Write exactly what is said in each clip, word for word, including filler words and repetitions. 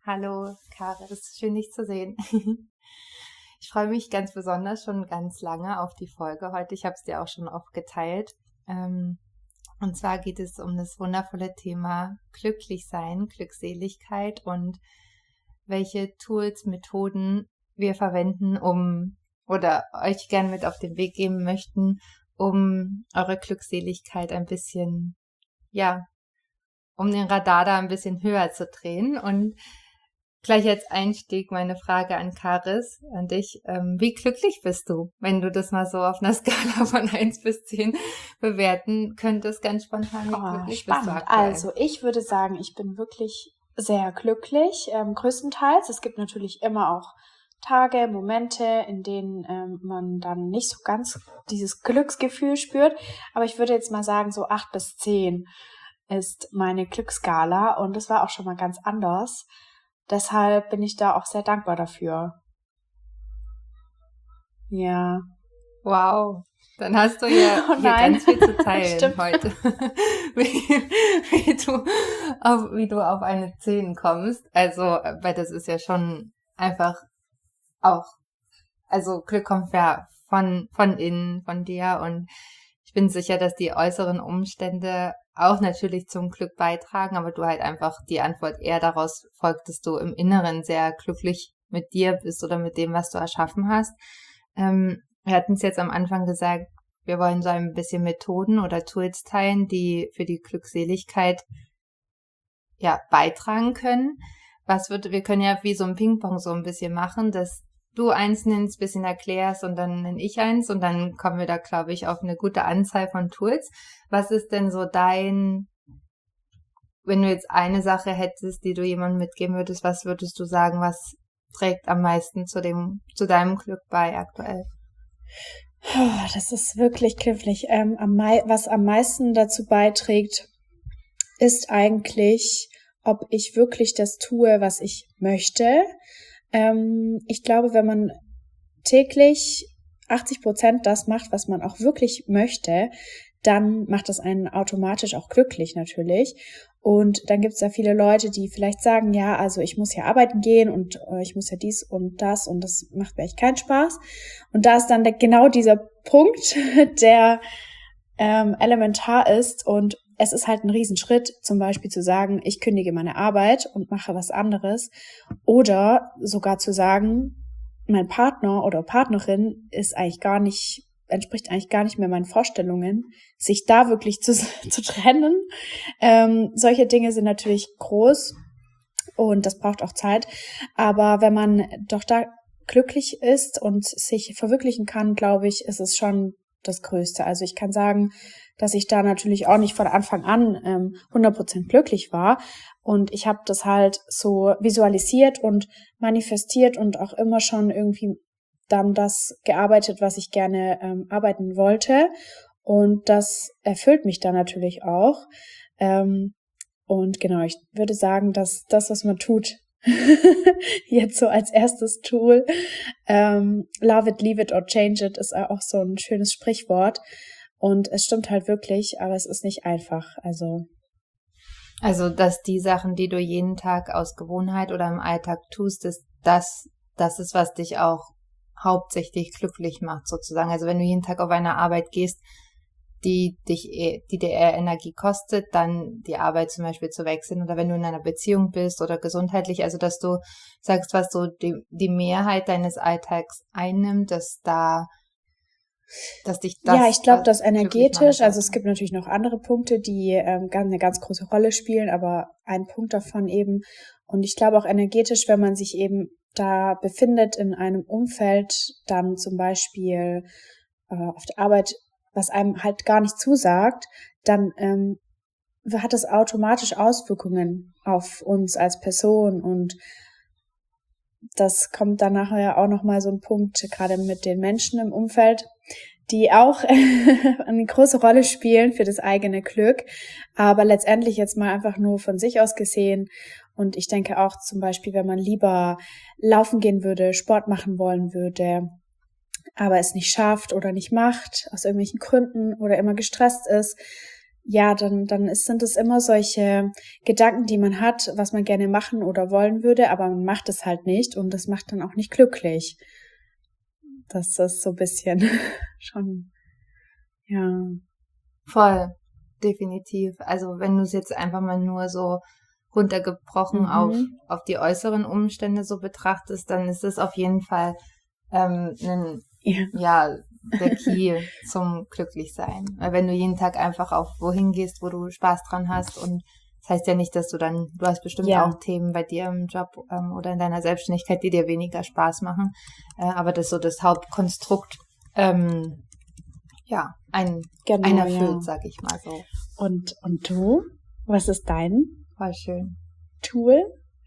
Hallo, Karis, schön dich zu sehen. Ich freue mich ganz besonders schon ganz lange auf die Folge heute. Ich habe es dir auch schon oft geteilt. Ähm, und zwar geht es um das wundervolle Thema Glücklichsein, Glückseligkeit und welche Tools, Methoden wir verwenden, um oder euch gern mit auf den Weg geben möchten, um eure Glückseligkeit ein bisschen, ja, um den Radar da ein bisschen höher zu drehen. Und gleich als Einstieg meine Frage an Karis, an dich. Ähm, wie glücklich bist du, wenn du das mal so auf einer Skala von eins bis zehn bewerten könntest, ganz spontan, wie Oh, glücklich bist du spannend. aktuell? Also ich würde sagen, ich bin wirklich sehr glücklich, ähm, größtenteils. Es gibt natürlich immer auch Tage, Momente, in denen ähm, man dann nicht so ganz dieses Glücksgefühl spürt. Aber ich würde jetzt mal sagen, so acht bis zehn ist meine Glücksskala und das war auch schon mal ganz anders. Deshalb bin ich da auch sehr dankbar dafür. Ja. Wow, dann hast du ja Oh hier nein. ganz viel zu teilen Stimmt. heute, wie, wie, du auf, wie du auf eine zehn kommst. Also, weil das ist ja schon einfach auch, also Glück kommt ja von, von innen, von dir, und ich bin sicher, dass die äußeren Umstände auch natürlich zum Glück beitragen, aber du halt einfach die Antwort eher daraus folgt, dass du im Inneren sehr glücklich mit dir bist oder mit dem, was du erschaffen hast. Ähm, wir hatten es jetzt am Anfang gesagt, wir wollen so ein bisschen Methoden oder Tools teilen, die für die Glückseligkeit ja beitragen können. Was wird, wir können ja wie so ein Ping-Pong so ein bisschen machen, dass du eins nennst, bisschen erklärst und dann nenne ich eins und dann kommen wir da, glaube ich, auf eine gute Anzahl von Tools. Was ist denn so dein, wenn du jetzt eine Sache hättest, die du jemandem mitgeben würdest, was würdest du sagen, was trägt am meisten zu dem, zu deinem Glück bei aktuell? Oh, das ist wirklich knifflig. Ähm, am mei- was am meisten dazu beiträgt, ist eigentlich, ob ich wirklich das tue, was ich möchte. Ähm, ich glaube, wenn man täglich achtzig Prozent das macht, was man auch wirklich möchte, dann macht das einen automatisch auch glücklich natürlich. Und dann gibt es da viele Leute, die vielleicht sagen, ja, also ich muss ja arbeiten gehen und äh, ich muss ja dies und das und das macht mir echt keinen Spaß. Und da ist dann der, genau dieser Punkt, der ähm, elementar ist, und es ist halt ein Riesenschritt, zum Beispiel zu sagen, ich kündige meine Arbeit und mache was anderes, oder sogar zu sagen, mein Partner oder Partnerin ist eigentlich gar nicht, entspricht eigentlich gar nicht mehr meinen Vorstellungen, sich da wirklich zu, zu trennen. Ähm, solche Dinge sind natürlich groß und das braucht auch Zeit, aber wenn man doch da glücklich ist und sich verwirklichen kann, glaube ich, ist es schon das Größte. Also ich kann sagen, dass ich da natürlich auch nicht von Anfang an ähm, hundert Prozent glücklich war. Und ich habe das halt so visualisiert und manifestiert und auch immer schon irgendwie dann das gearbeitet, was ich gerne ähm, arbeiten wollte. Und das erfüllt mich dann natürlich auch. Ähm, und genau, ich würde sagen, dass das, was man tut, jetzt so als erstes Tool, ähm, love it, leave it or change it, ist auch so ein schönes Sprichwort. Und es stimmt halt wirklich, aber es ist nicht einfach. Also Also, dass die Sachen, die du jeden Tag aus Gewohnheit oder im Alltag tust, ist das, das ist, was dich auch hauptsächlich glücklich macht, sozusagen. Also, wenn du jeden Tag auf eine Arbeit gehst, die dich, die dir eher Energie kostet, dann die Arbeit zum Beispiel zu wechseln, oder wenn du in einer Beziehung bist oder gesundheitlich, also, dass du sagst, was so die, die Mehrheit deines Alltags einnimmt, dass da, dass dich das ja, ich glaube, dass glücklich machen energetisch, soll. also es gibt natürlich noch andere Punkte, die ähm, eine ganz große Rolle spielen, aber ein Punkt davon eben. Und ich glaube auch energetisch, wenn man sich eben da befindet in einem Umfeld, dann zum Beispiel äh, auf der Arbeit, was einem halt gar nicht zusagt, dann ähm, hat das automatisch Auswirkungen auf uns als Person, und das kommt dann nachher auch nochmal so ein Punkt, gerade mit den Menschen im Umfeld, die auch eine große Rolle spielen für das eigene Glück, aber letztendlich jetzt mal einfach nur von sich aus gesehen. Und ich denke auch zum Beispiel, wenn man lieber laufen gehen würde, Sport machen wollen würde, aber es nicht schafft oder nicht macht, aus irgendwelchen Gründen, oder immer gestresst ist, ja, dann, dann ist, sind es immer solche Gedanken, die man hat, was man gerne machen oder wollen würde, aber man macht es halt nicht und das macht dann auch nicht glücklich. Das ist so ein bisschen schon, ja. Voll, definitiv. Also wenn du es jetzt einfach mal nur so runtergebrochen Mhm. auf, auf die äußeren Umstände so betrachtest, dann ist es auf jeden Fall ähm, ein, Ja. ja, der Key zum Glücklichsein. Weil wenn du jeden Tag einfach auf wohin gehst, wo du Spaß dran hast, und das heißt ja nicht, dass du dann, du hast bestimmt Ja. auch Themen bei dir im Job ähm, oder in deiner Selbstständigkeit, die dir weniger Spaß machen, äh, aber das ist so das Hauptkonstrukt, ähm, ja, ein, Genau, ein erfüllt, ja. sag ich mal so. Und, und du? Was ist dein Voll schön. Tool?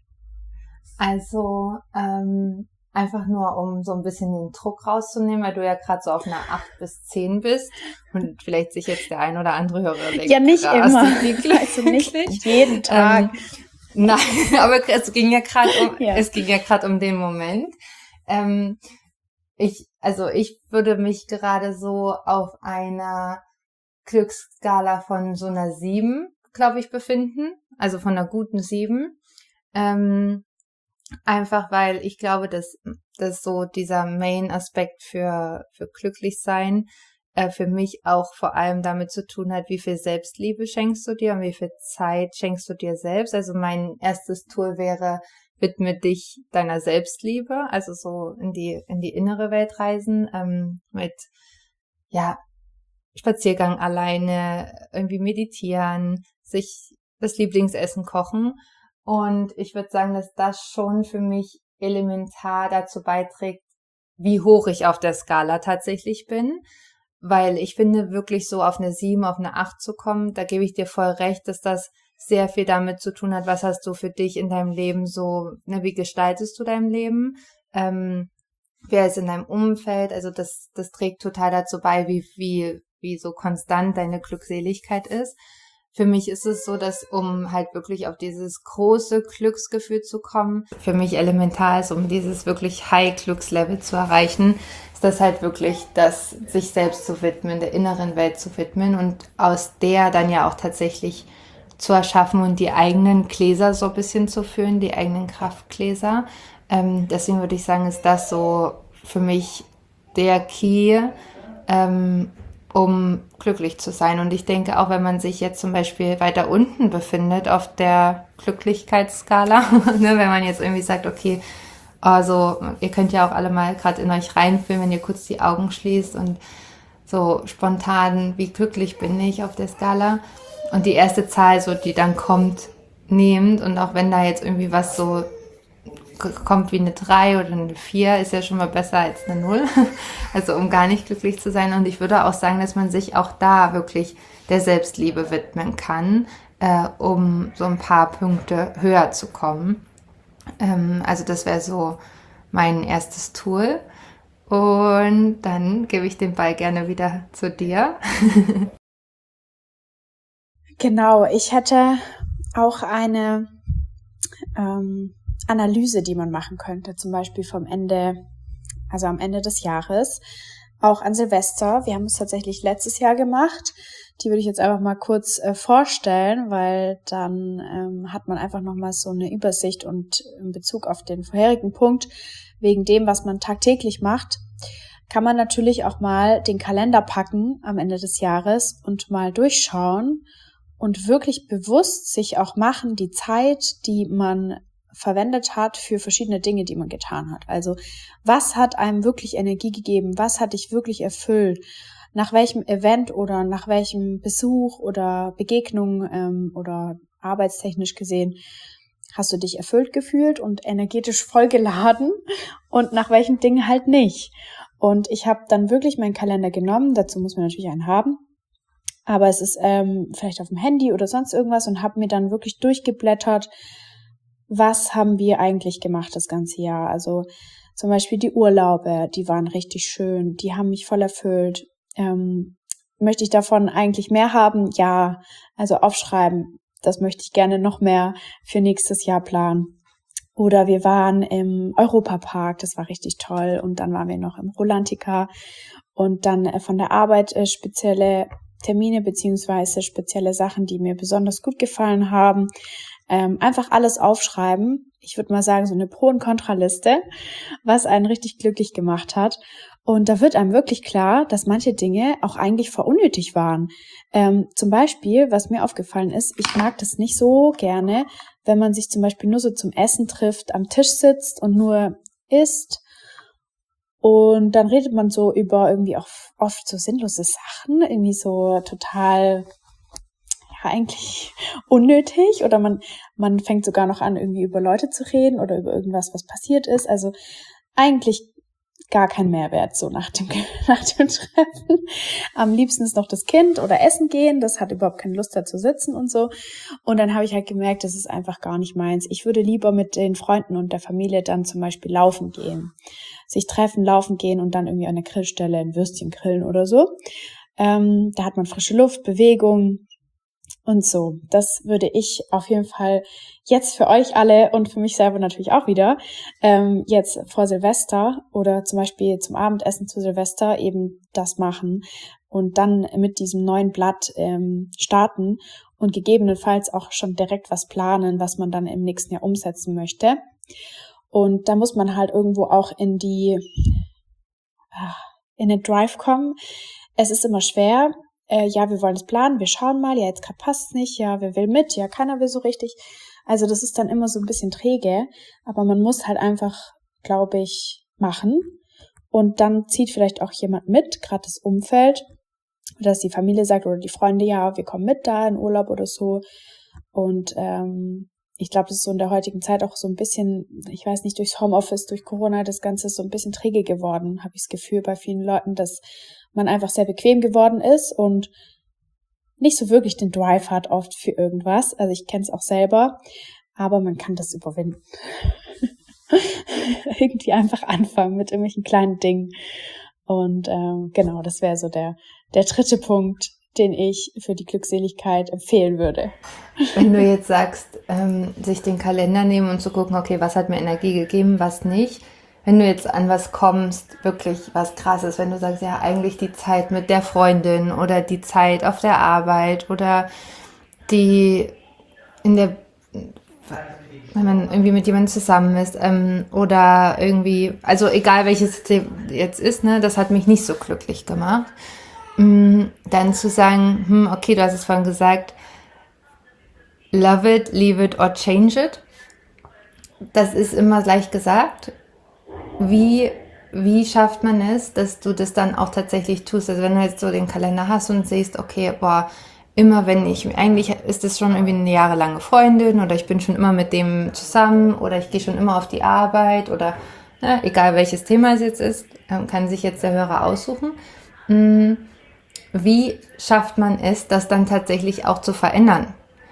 Also, ähm, einfach nur, um so ein bisschen den Druck rauszunehmen, weil du ja gerade so auf einer acht bis zehn bist und vielleicht sich jetzt der ein oder andere Hörer denkt, Ja, nicht krass, immer. wie glücklich. Also nicht jeden Tag. Ähm, nein, aber es ging ja gerade um, Ja. es ging ja gerade um den Moment. Ähm, ich, also ich würde mich gerade so auf einer Glücksskala von so einer sieben, glaube ich, befinden. Also von einer guten sieben. Ähm, einfach weil ich glaube, dass, dass so dieser Main-Aspekt für, für Glücklichsein äh, für mich auch vor allem damit zu tun hat, wie viel Selbstliebe schenkst du dir und wie viel Zeit schenkst du dir selbst. Also mein erstes Tool wäre, widme dich deiner Selbstliebe, also so in die, in die innere Welt reisen, ähm, mit, ja, Spaziergang alleine, irgendwie meditieren, sich das Lieblingsessen kochen. Und ich würde sagen, dass das schon für mich elementar dazu beiträgt, wie hoch ich auf der Skala tatsächlich bin. Weil ich finde, wirklich so auf eine sieben, auf eine acht zu kommen, da gebe ich dir voll recht, dass das sehr viel damit zu tun hat, was hast du für dich in deinem Leben so, ne, wie gestaltest du dein Leben? Ähm, wer ist in deinem Umfeld? Also das, das trägt total dazu bei, wie, wie, wie so konstant deine Glückseligkeit ist. Für mich ist es so, dass um halt wirklich auf dieses große Glücksgefühl zu kommen, für mich elementar ist, um dieses wirklich High-Glückslevel zu erreichen, ist das halt wirklich das, sich selbst zu widmen, der inneren Welt zu widmen und aus der dann ja auch tatsächlich zu erschaffen und die eigenen Gläser so ein bisschen zu füllen, die eigenen Kraftgläser. Ähm, deswegen würde ich sagen, ist das so für mich der Key, ähm, um glücklich zu sein. Und ich denke, auch wenn man sich jetzt zum Beispiel weiter unten befindet auf der Glücklichkeitsskala, ne, wenn man jetzt irgendwie sagt, okay, also ihr könnt ja auch alle mal gerade in euch reinfühlen, wenn ihr kurz die Augen schließt und so spontan, wie glücklich bin ich auf der Skala. Und die erste Zahl, so die dann kommt, nehmt, und auch wenn da jetzt irgendwie was so kommt wie eine drei oder eine vier, ist ja schon mal besser als eine null. Also um gar nicht glücklich zu sein. Und ich würde auch sagen, dass man sich auch da wirklich der Selbstliebe widmen kann, äh, um so ein paar Punkte höher zu kommen. Ähm, also das wäre so mein erstes Tool. Und dann gebe ich den Ball gerne wieder zu dir. Genau, ich hätte auch eine ähm, Analyse, die man machen könnte, zum Beispiel vom Ende, also am Ende des Jahres, auch an Silvester. Wir haben es tatsächlich letztes Jahr gemacht. Die würde ich jetzt einfach mal kurz äh, vorstellen, weil dann ähm, hat man einfach nochmal so eine Übersicht und in Bezug auf den vorherigen Punkt, wegen dem, was man tagtäglich macht, kann man natürlich auch mal den Kalender packen am Ende des Jahres und mal durchschauen und wirklich bewusst sich auch machen, die Zeit, die man verwendet hat für verschiedene Dinge, die man getan hat. Also was hat einem wirklich Energie gegeben? Was hat dich wirklich erfüllt? Nach welchem Event oder nach welchem Besuch oder Begegnung ähm, oder arbeitstechnisch gesehen hast du dich erfüllt gefühlt und energetisch vollgeladen und nach welchen Dingen halt nicht. Und ich habe dann wirklich meinen Kalender genommen, dazu muss man natürlich einen haben, aber es ist ähm, vielleicht auf dem Handy oder sonst irgendwas, und habe mir dann wirklich durchgeblättert, was haben wir eigentlich gemacht das ganze Jahr. Also zum Beispiel die Urlaube, die waren richtig schön, die haben mich voll erfüllt. Ähm, möchte ich davon eigentlich mehr haben? Ja, also aufschreiben, das möchte ich gerne noch mehr für nächstes Jahr planen. Oder wir waren im Europapark, das war richtig toll. Und dann waren wir noch im Rolantica und dann von der Arbeit spezielle Termine beziehungsweise spezielle Sachen, die mir besonders gut gefallen haben. Ähm, einfach alles aufschreiben. Ich würde mal sagen, so eine Pro- und Kontraliste, was einen richtig glücklich gemacht hat. Und da wird einem wirklich klar, dass manche Dinge auch eigentlich voll unnötig waren. Ähm, zum Beispiel, was mir aufgefallen ist, ich mag das nicht so gerne, wenn man sich zum Beispiel nur so zum Essen trifft, am Tisch sitzt und nur isst. Und dann redet man so über irgendwie auch oft so sinnlose Sachen, irgendwie so total, ja, eigentlich unnötig. Oder man, man fängt sogar noch an, irgendwie über Leute zu reden oder über irgendwas, was passiert ist. Also eigentlich gar kein Mehrwert so nach dem, nach dem Treffen. Am liebsten ist noch das Kind oder essen gehen. Das hat überhaupt keine Lust da zu sitzen und so. Und dann habe ich halt gemerkt, das ist einfach gar nicht meins. Ich würde lieber mit den Freunden und der Familie dann zum Beispiel laufen gehen. Sich treffen, laufen gehen und dann irgendwie an der Grillstelle ein Würstchen grillen oder so. Ähm, da hat man frische Luft, Bewegung und so. Das würde ich auf jeden Fall jetzt für euch alle und für mich selber natürlich auch wieder ähm, jetzt vor Silvester oder zum Beispiel zum Abendessen zu Silvester eben das machen und dann mit diesem neuen Blatt ähm, starten und gegebenenfalls auch schon direkt was planen, was man dann im nächsten Jahr umsetzen möchte. Und da muss man halt irgendwo auch in die, in den Drive kommen. Es ist immer schwer. Äh, ja, wir wollen es planen, wir schauen mal. Ja, jetzt gerade passt es nicht. Ja, wer will mit? Ja, keiner will so richtig. Also das ist dann immer so ein bisschen träge. Aber man muss halt einfach, glaube ich, machen. Und dann zieht vielleicht auch jemand mit, gerade das Umfeld. Dass die Familie sagt oder die Freunde, ja, wir kommen mit da in Urlaub oder so. Und ähm, ich glaube, das ist so in der heutigen Zeit auch so ein bisschen, ich weiß nicht, durchs Homeoffice, durch Corona, das Ganze ist so ein bisschen träge geworden, habe ich das Gefühl bei vielen Leuten, dass man einfach sehr bequem geworden ist und nicht so wirklich den Drive hat oft für irgendwas. Also ich kenne es auch selber, aber man kann das überwinden. Irgendwie einfach anfangen mit irgendwelchen kleinen Dingen. Und ähm, genau, das wäre so der, der dritte Punkt, den ich für die Glückseligkeit empfehlen würde. Wenn du jetzt sagst, ähm, sich den Kalender nehmen und zu gucken, okay, was hat mir Energie gegeben, was nicht. Wenn du jetzt an was kommst, wirklich was Krasses, wenn du sagst, ja, eigentlich die Zeit mit der Freundin oder die Zeit auf der Arbeit oder die in der, wenn man irgendwie mit jemandem zusammen ist ähm, oder irgendwie, also egal welches jetzt ist, ne, das hat mich nicht so glücklich gemacht. Dann zu sagen, hm, okay, du hast es vorhin gesagt, love it, leave it or change it. Das ist immer gleich gesagt. Wie, wie schafft man es, dass du das dann auch tatsächlich tust? Also wenn du jetzt so den Kalender hast und siehst, okay, boah, immer wenn ich, eigentlich ist es schon irgendwie eine jahrelange Freundin oder ich bin schon immer mit dem zusammen oder ich gehe schon immer auf die Arbeit oder ne, egal welches Thema es jetzt ist, kann sich jetzt der Hörer aussuchen. Hm, Wie schafft man es, das dann tatsächlich auch zu verändern?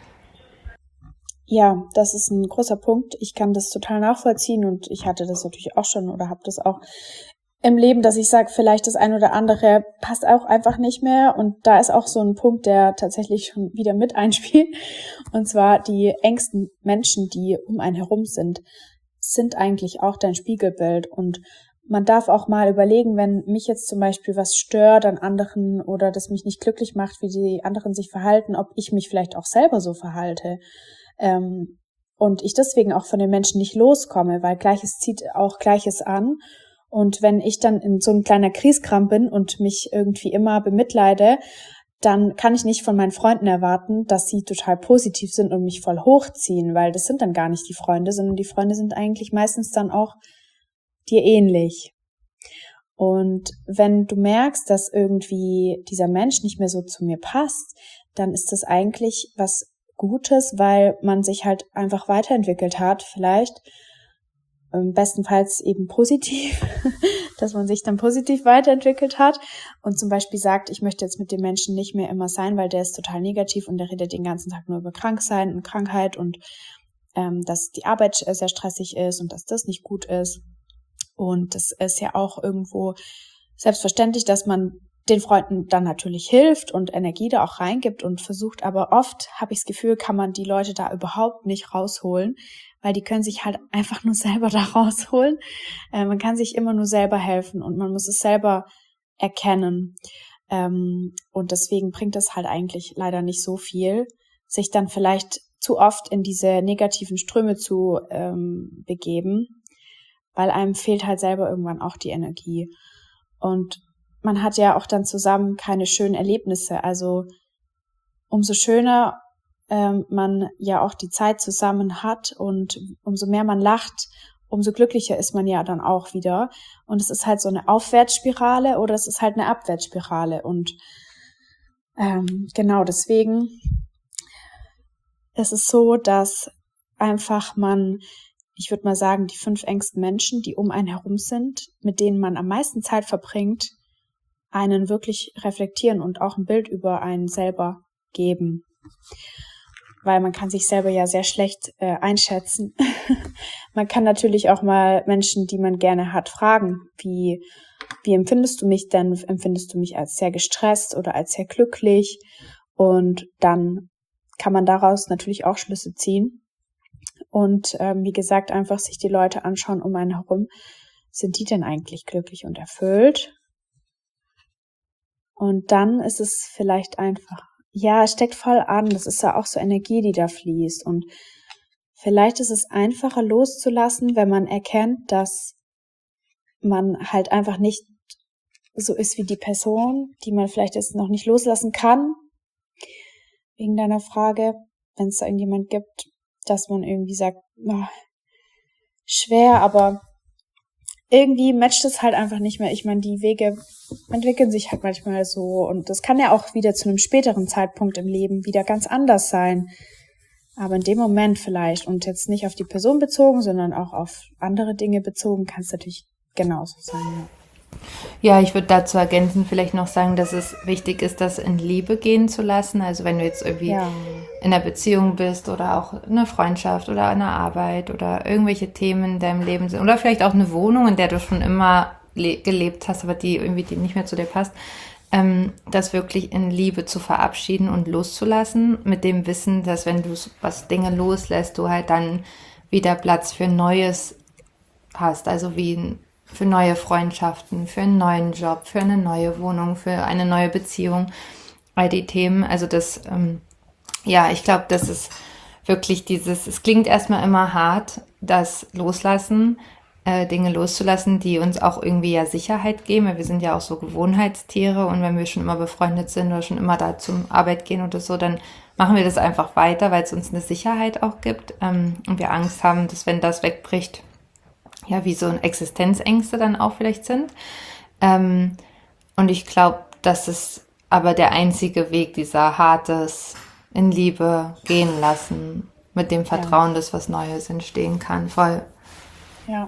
Ja, das ist ein großer Punkt. Ich kann das total nachvollziehen und ich hatte das natürlich auch schon oder habe das auch im Leben, dass ich sage, vielleicht das ein oder andere passt auch einfach nicht mehr. Und da ist auch so ein Punkt, der tatsächlich schon wieder mit einspielt. Und zwar die engsten Menschen, die um einen herum sind, sind eigentlich auch dein Spiegelbild. Und man darf auch mal überlegen, wenn mich jetzt zum Beispiel was stört an anderen oder das mich nicht glücklich macht, wie die anderen sich verhalten, ob ich mich vielleicht auch selber so verhalte. Ähm, und ich deswegen auch von den Menschen nicht loskomme, weil Gleiches zieht auch Gleiches an. Und wenn ich dann in so ein kleiner Kriegskram bin und mich irgendwie immer bemitleide, dann kann ich nicht von meinen Freunden erwarten, dass sie total positiv sind und mich voll hochziehen, weil das sind dann gar nicht die Freunde, sondern die Freunde sind eigentlich meistens dann auch dir ähnlich. Und wenn du merkst, dass irgendwie dieser Mensch nicht mehr so zu mir passt, dann ist das eigentlich was Gutes, weil man sich halt einfach weiterentwickelt hat, vielleicht bestenfalls eben positiv, dass man sich dann positiv weiterentwickelt hat und zum Beispiel sagt, ich möchte jetzt mit dem Menschen nicht mehr immer sein, weil der ist total negativ und der redet den ganzen Tag nur über Kranksein und Krankheit und ähm, dass die Arbeit sehr stressig ist und dass das nicht gut ist. Und das ist ja auch irgendwo selbstverständlich, dass man den Freunden dann natürlich hilft und Energie da auch reingibt und versucht, aber oft habe ich das Gefühl, kann man die Leute da überhaupt nicht rausholen, weil die können sich halt einfach nur selber da rausholen. Äh, man kann sich immer nur selber helfen und man muss es selber erkennen. Ähm, und deswegen bringt es halt eigentlich leider nicht so viel, sich dann vielleicht zu oft in diese negativen Ströme zu ähm, begeben, weil einem fehlt halt selber irgendwann auch die Energie. Und man hat ja auch dann zusammen keine schönen Erlebnisse. Also umso schöner ähm, man ja auch die Zeit zusammen hat und umso mehr man lacht, umso glücklicher ist man ja dann auch wieder. Und es ist halt so eine Aufwärtsspirale oder es ist halt eine Abwärtsspirale. Und ähm, genau deswegen ist es so, dass einfach man, ich würde mal sagen, die fünf engsten Menschen, die um einen herum sind, mit denen man am meisten Zeit verbringt, einen wirklich reflektieren und auch ein Bild über einen selber geben. Weil man kann sich selber ja sehr schlecht äh, einschätzen. Man kann natürlich auch mal Menschen, die man gerne hat, fragen, wie, wie empfindest du mich denn? Empfindest du mich als sehr gestresst oder als sehr glücklich? Und dann kann man daraus natürlich auch Schlüsse ziehen. Und ähm, wie gesagt, einfach sich die Leute anschauen um einen herum. Sind die denn eigentlich glücklich und erfüllt? Und dann ist es vielleicht einfach, ja, es steckt voll an, das ist ja auch so Energie, die da fließt. Und vielleicht ist es einfacher loszulassen, wenn man erkennt, dass man halt einfach nicht so ist wie die Person, die man vielleicht jetzt noch nicht loslassen kann. Wegen deiner Frage, wenn es da irgendjemand gibt, dass man irgendwie sagt, oh, schwer, aber irgendwie matcht es halt einfach nicht mehr. Ich meine, die Wege entwickeln sich halt manchmal so und das kann ja auch wieder zu einem späteren Zeitpunkt im Leben wieder ganz anders sein. Aber in dem Moment vielleicht und jetzt nicht auf die Person bezogen, sondern auch auf andere Dinge bezogen, kann es natürlich genauso sein. Ja. Ja, ich würde dazu ergänzen vielleicht noch sagen, dass es wichtig ist, das in Liebe gehen zu lassen. Also wenn du jetzt irgendwie ja. in einer Beziehung bist oder auch eine Freundschaft oder eine Arbeit oder irgendwelche Themen in deinem Leben sind oder vielleicht auch eine Wohnung, in der du schon immer le- gelebt hast, aber die irgendwie die nicht mehr zu dir passt, ähm, das wirklich in Liebe zu verabschieden und loszulassen, mit dem Wissen, dass wenn du was Dinge loslässt, du halt dann wieder Platz für Neues hast, also wie ein für neue Freundschaften, für einen neuen Job, für eine neue Wohnung, für eine neue Beziehung, all die Themen. Also das, ähm, ja, ich glaube, das ist wirklich dieses, es klingt erstmal immer hart, das Loslassen, äh, Dinge loszulassen, die uns auch irgendwie ja Sicherheit geben, weil wir sind ja auch so Gewohnheitstiere und wenn wir schon immer befreundet sind oder schon immer da zum Arbeit gehen oder so, dann machen wir das einfach weiter, weil es uns eine Sicherheit auch gibt ähm, und wir Angst haben, dass wenn das wegbricht, ja, wie so Existenzängste dann auch vielleicht sind. Ähm, und ich glaube, das ist aber der einzige Weg, dieser hartes in Liebe gehen lassen, mit dem Vertrauen, ja. dass was Neues entstehen kann. Voll. Ja.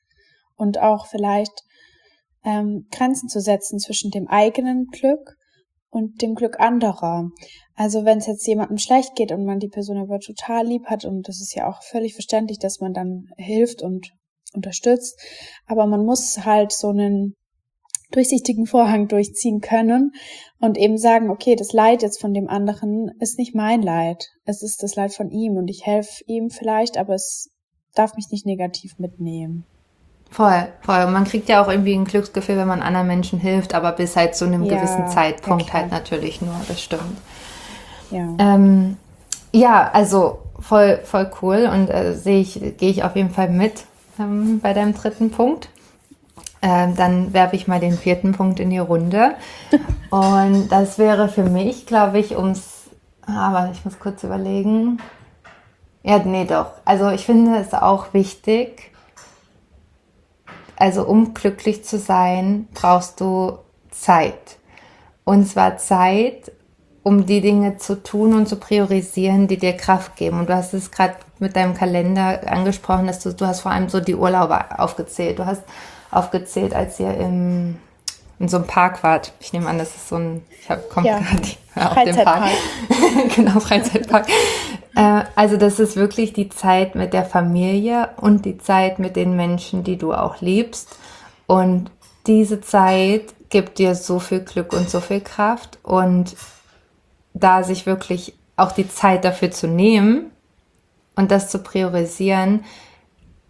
Und auch vielleicht ähm, Grenzen zu setzen zwischen dem eigenen Glück und dem Glück anderer. Also wenn es jetzt jemandem schlecht geht und man die Person aber total lieb hat, und das ist ja auch völlig verständlich, dass man dann hilft und unterstützt, aber man muss halt so einen durchsichtigen Vorhang durchziehen können und eben sagen, okay, das Leid jetzt von dem anderen ist nicht mein Leid, es ist das Leid von ihm und ich helfe ihm vielleicht, aber es darf mich nicht negativ mitnehmen. Voll, voll. Und man kriegt ja auch irgendwie ein Glücksgefühl, wenn man anderen Menschen hilft, aber bis halt zu einem ja, gewissen Zeitpunkt halt natürlich nur, das stimmt. Ja, ähm, ja also voll, voll cool und äh, sehe ich, gehe ich auf jeden Fall mit bei deinem dritten Punkt. Ähm, dann werfe ich mal den vierten Punkt in die Runde. Und das wäre für mich, glaube ich, ums... Aber ich muss kurz überlegen. Ja, nee, doch. Also ich finde es auch wichtig, also um glücklich zu sein, brauchst du Zeit. Und zwar Zeit, um die Dinge zu tun und zu priorisieren, die dir Kraft geben. Und du hast es gerade mit deinem Kalender angesprochen, dass du, du hast vor allem so die Urlaube aufgezählt. Du hast aufgezählt, als ihr im, in so einem Park wart. Ich nehme an, das ist so ein, ich habe kommt ja. gerade auf den Park. Genau, Freizeitpark. äh, also das ist wirklich die Zeit mit der Familie und die Zeit mit den Menschen, die du auch liebst. Und diese Zeit gibt dir so viel Glück und so viel Kraft und da sich wirklich auch die Zeit dafür zu nehmen und das zu priorisieren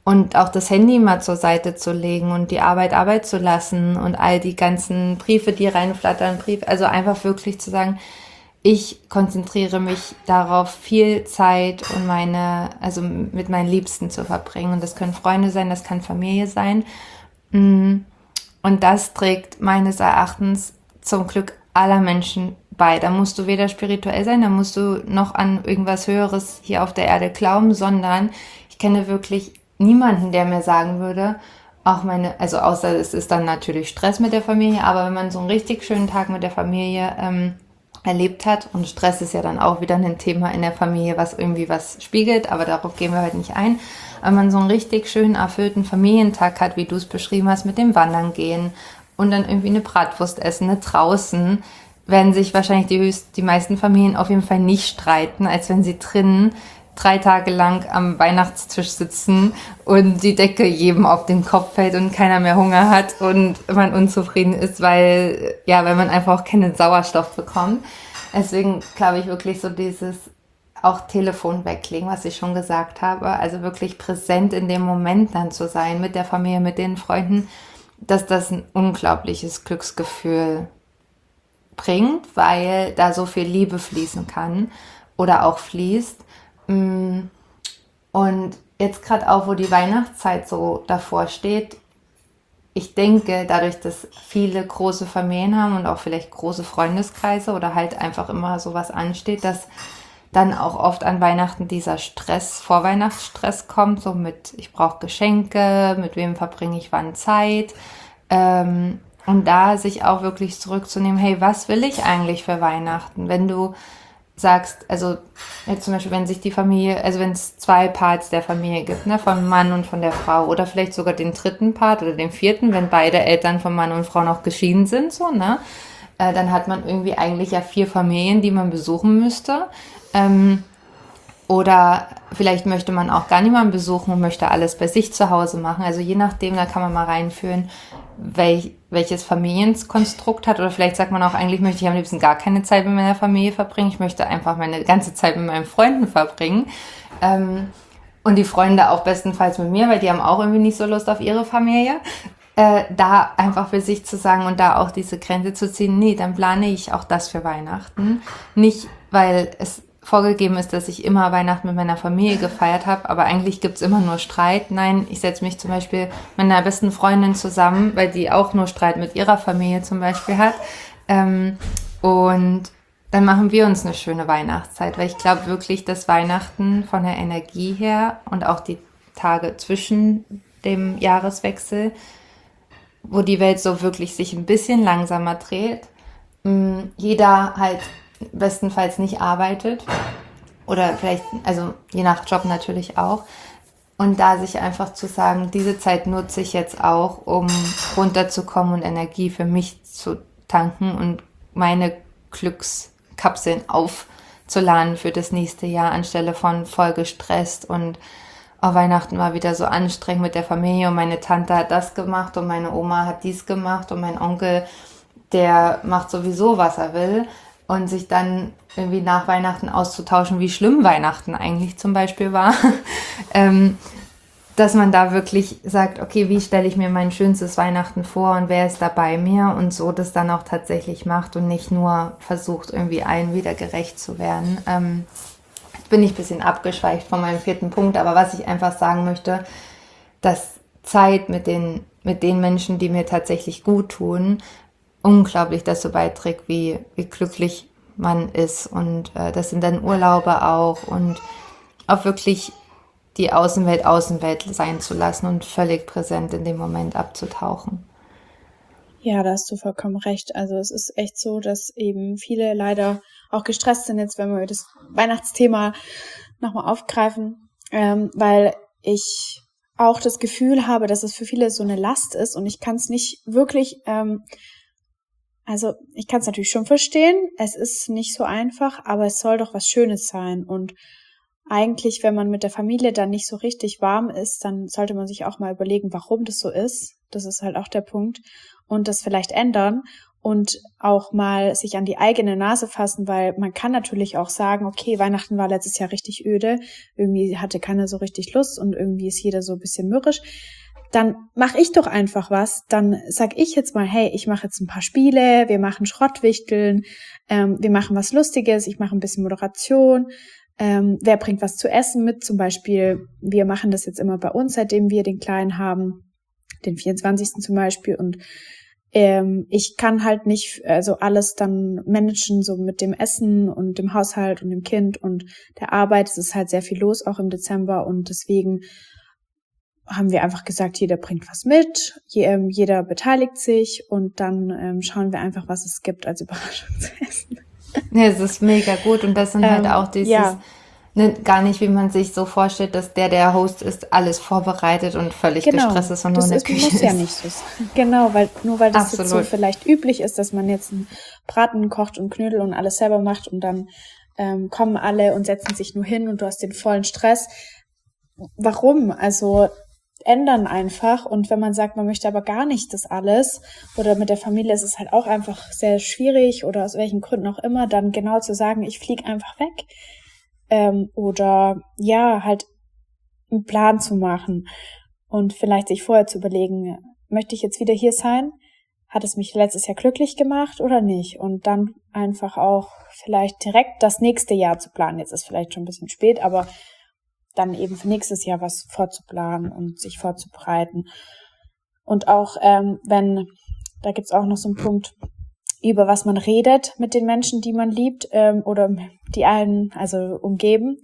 Und auch das Handy mal zur Seite zu legen und die Arbeit Arbeit zu lassen und all die ganzen Briefe, die reinflattern, Brief, also einfach wirklich zu sagen, ich konzentriere mich darauf, viel Zeit und meine, also mit meinen Liebsten zu verbringen. Und das können Freunde sein, das kann Familie sein. Und das trägt meines Erachtens zum Glück aller Menschen bei. Da musst du weder spirituell sein, da musst du noch an irgendwas Höheres hier auf der Erde glauben, sondern ich kenne wirklich niemanden, der mir sagen würde, auch meine, also außer es ist dann natürlich Stress mit der Familie, aber wenn man so einen richtig schönen Tag mit der Familie ähm, erlebt hat, und Stress ist ja dann auch wieder ein Thema in der Familie, was irgendwie was spiegelt, aber darauf gehen wir halt nicht ein. Wenn man so einen richtig schönen, erfüllten Familientag hat, wie du es beschrieben hast, mit dem Wandern gehen und dann irgendwie eine Bratwurst essen, eine draußen, werden sich wahrscheinlich die, höchst, die meisten Familien auf jeden Fall nicht streiten, als wenn sie drinnen drei Tage lang am Weihnachtstisch sitzen und die Decke jedem auf den Kopf fällt und keiner mehr Hunger hat und man unzufrieden ist, weil, ja, weil man einfach auch keinen Sauerstoff bekommt. Deswegen glaube ich wirklich so dieses auch Telefon weglegen, was ich schon gesagt habe, also wirklich präsent in dem Moment dann zu sein, mit der Familie, mit den Freunden, dass das ein unglaubliches Glücksgefühl bringt, weil da so viel Liebe fließen kann oder auch fließt. Und jetzt gerade auch, wo die Weihnachtszeit so davor steht, ich denke, dadurch, dass viele große Familien haben und auch vielleicht große Freundeskreise oder halt einfach immer sowas ansteht, dass dann auch oft an Weihnachten dieser Stress, Vorweihnachtsstress kommt, so mit, ich brauche Geschenke, mit wem verbringe ich wann Zeit, ähm, und da sich auch wirklich zurückzunehmen, hey, was will ich eigentlich für Weihnachten? Wenn du sagst, also jetzt zum Beispiel, wenn sich die Familie, also wenn es zwei Parts der Familie gibt, ne, vom Mann und von der Frau oder vielleicht sogar den dritten Part oder den vierten, wenn beide Eltern von Mann und Frau noch geschieden sind, so, ne, äh, dann hat man irgendwie eigentlich ja vier Familien, die man besuchen müsste. Ähm, oder vielleicht möchte man auch gar niemanden besuchen und möchte alles bei sich zu Hause machen. Also je nachdem, da kann man mal reinführen, welch, welches Familienkonstrukt hat. Oder vielleicht sagt man auch, eigentlich möchte ich am liebsten gar keine Zeit mit meiner Familie verbringen. Ich möchte einfach meine ganze Zeit mit meinen Freunden verbringen. Ähm, und die Freunde auch bestenfalls mit mir, weil die haben auch irgendwie nicht so Lust auf ihre Familie. Äh, da einfach für sich zu sagen und da auch diese Grenze zu ziehen, nee, dann plane ich auch das für Weihnachten. Nicht, weil es vorgegeben ist, dass ich immer Weihnachten mit meiner Familie gefeiert habe, aber eigentlich gibt's immer nur Streit. Nein, ich setze mich zum Beispiel mit meiner besten Freundin zusammen, weil die auch nur Streit mit ihrer Familie zum Beispiel hat. Ähm, und dann machen wir uns eine schöne Weihnachtszeit, weil ich glaube wirklich, dass Weihnachten von der Energie her und auch die Tage zwischen dem Jahreswechsel, wo die Welt so wirklich sich ein bisschen langsamer dreht, mh, jeder halt bestenfalls nicht arbeitet oder vielleicht, also je nach Job natürlich auch, und da sich einfach zu sagen, diese Zeit nutze ich jetzt auch, um runterzukommen und Energie für mich zu tanken und meine Glückskapseln aufzuladen für das nächste Jahr, anstelle von voll gestresst und oh, Weihnachten war wieder so anstrengend mit der Familie und meine Tante hat das gemacht und meine Oma hat dies gemacht und mein Onkel, der macht sowieso, was er will. Und sich dann irgendwie nach Weihnachten auszutauschen, wie schlimm Weihnachten eigentlich zum Beispiel war. ähm, dass man da wirklich sagt, okay, wie stelle ich mir mein schönstes Weihnachten vor und wer ist da bei mir und so das dann auch tatsächlich macht und nicht nur versucht, irgendwie allen wieder gerecht zu werden. Ähm, jetzt bin ich ein bisschen abgeschweift von meinem vierten Punkt, aber was ich einfach sagen möchte, dass Zeit mit den, mit den Menschen, die mir tatsächlich gut tun, unglaublich dazu beiträgt, wie, wie glücklich man ist. Und äh, das sind dann Urlaube auch und auch wirklich die Außenwelt Außenwelt sein zu lassen und völlig präsent in dem Moment abzutauchen. Ja, da hast du vollkommen recht. Also es ist echt so, dass eben viele leider auch gestresst sind, jetzt wenn wir das Weihnachtsthema nochmal aufgreifen, ähm, weil ich auch das Gefühl habe, dass es für viele so eine Last ist und ich kann es nicht wirklich... Ähm, Also ich kann es natürlich schon verstehen, es ist nicht so einfach, aber es soll doch was Schönes sein. Und eigentlich, wenn man mit der Familie dann nicht so richtig warm ist, dann sollte man sich auch mal überlegen, warum das so ist. Das ist halt auch der Punkt. Und das vielleicht ändern. und auch mal sich an die eigene Nase fassen, weil man kann natürlich auch sagen, okay, Weihnachten war letztes Jahr richtig öde, irgendwie hatte keiner so richtig Lust und irgendwie ist jeder so ein bisschen mürrisch. Dann mache ich doch einfach was. Dann sag ich jetzt mal, hey, ich mache jetzt ein paar Spiele, wir machen Schrottwichteln, ähm, wir machen was Lustiges, ich mache ein bisschen Moderation. Ähm, wer bringt was zu essen mit? Zum Beispiel, wir machen das jetzt immer bei uns, seitdem wir den Kleinen haben, den vierundzwanzigsten zum Beispiel. Und ähm, ich kann halt nicht also alles dann managen, so mit dem Essen und dem Haushalt und dem Kind und der Arbeit. Es ist halt sehr viel los, auch im Dezember. Und deswegen haben wir einfach gesagt, jeder bringt was mit, je, ähm, jeder beteiligt sich und dann ähm, schauen wir einfach, was es gibt als Überraschung zu essen. Ja, es ist mega gut und das sind Ähm, halt auch dieses, ja. ne, gar nicht, wie man sich so vorstellt, dass der, der Host ist, alles vorbereitet und völlig Genau, gestresst ist und nur das in der ist, Küche muss ist. ja nicht so sein. Genau, weil nur weil das jetzt so Absolut. vielleicht üblich ist, dass man jetzt einen Braten kocht und Knödel und alles selber macht und dann ähm, kommen alle und setzen sich nur hin und du hast den vollen Stress. Warum? Also ändern einfach und wenn man sagt, man möchte aber gar nicht das alles oder mit der Familie ist es halt auch einfach sehr schwierig oder aus welchen Gründen auch immer, dann genau zu sagen, ich fliege einfach weg ähm, oder ja, halt einen Plan zu machen und vielleicht sich vorher zu überlegen, möchte ich jetzt wieder hier sein? Hat es mich letztes Jahr glücklich gemacht oder nicht? Und dann einfach auch vielleicht direkt das nächste Jahr zu planen. Jetzt ist vielleicht schon ein bisschen spät, aber dann eben für nächstes Jahr was vorzuplanen und sich vorzubereiten. Und auch ähm, wenn, da gibt's auch noch so einen Punkt, über was man redet mit den Menschen, die man liebt ähm, oder die einen also umgeben.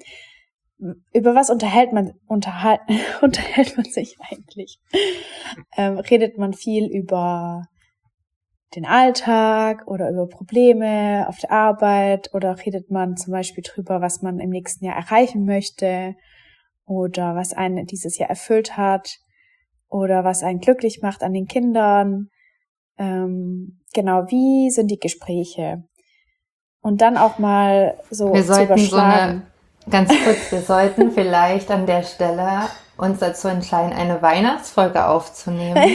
Über was unterhält man unterhal- unterhält man sich eigentlich? Ähm, redet man viel über den Alltag oder über Probleme auf der Arbeit oder redet man zum Beispiel drüber, was man im nächsten Jahr erreichen möchte oder was einen dieses Jahr erfüllt hat oder was einen glücklich macht an den Kindern. Ähm, genau, wie sind die Gespräche? Und dann auch mal so Wir zu sollten so überschlagen. eine, ganz kurz, wir sollten vielleicht an der Stelle uns dazu entscheiden, eine Weihnachtsfolge aufzunehmen.